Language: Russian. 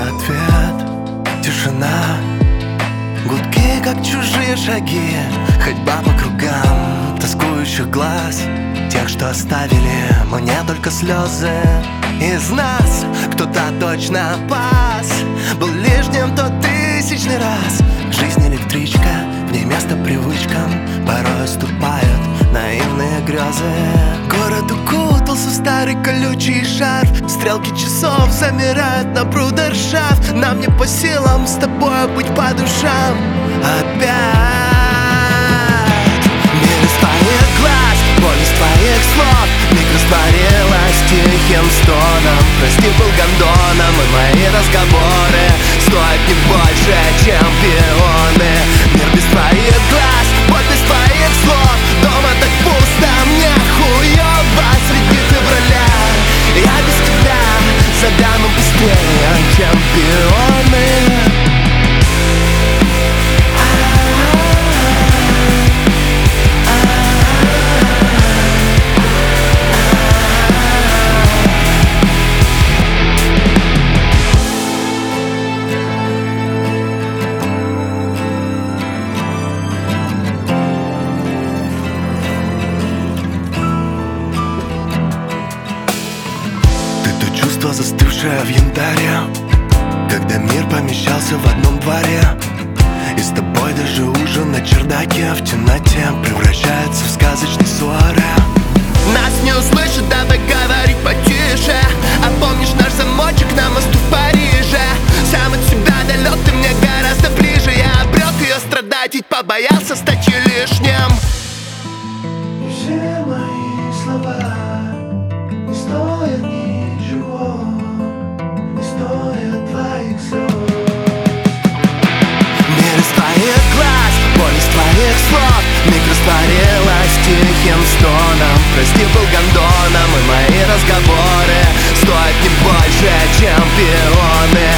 ответ. Тишина, гудки, как чужие шаги, ходьба по кругам тоскующих глаз, тех, что оставили мне только слезы. Из нас кто-то точно пас, был лишним тот тысячный раз. Жизнь электричка, в ней место привычкам, порой уступают наивные грезы. Город укутался в старый колючий шарф, стрелки часов замирают на брудершафт. Нам не по силам с тобой быть по душам опять. Мир из твоих глаз, боль из твоих слов, миг растворилась тихим стоном. Прости, был гондоном, и мои разговоры стоят не больше, чем пионы. Мир без твоих глаз, боль без твоих слов, дома так пусто, мне хуёво среди февраля. Я без тебя завяну быстрее, чем пионы. Застывшая в янтаре, когда мир помещался в одном дворе. И с тобой даже ужин на чердаке в темноте превращается в сказочный суаре. Нас не услышат, давай говорить потише. А помнишь наш замочек на мосту в Париже? Сам от себя далек, ты мне гораздо ближе. Я обрек ее страдать, ведь побоялся стать лишним. И все мои слова не стоят ничего, не стоят твоих слез. Мир из твоих глаз, боль из твоих слов, миг растворилась тихим стоном. Прости, был гондоном, и мои разговоры стоят не больше, чем пионы.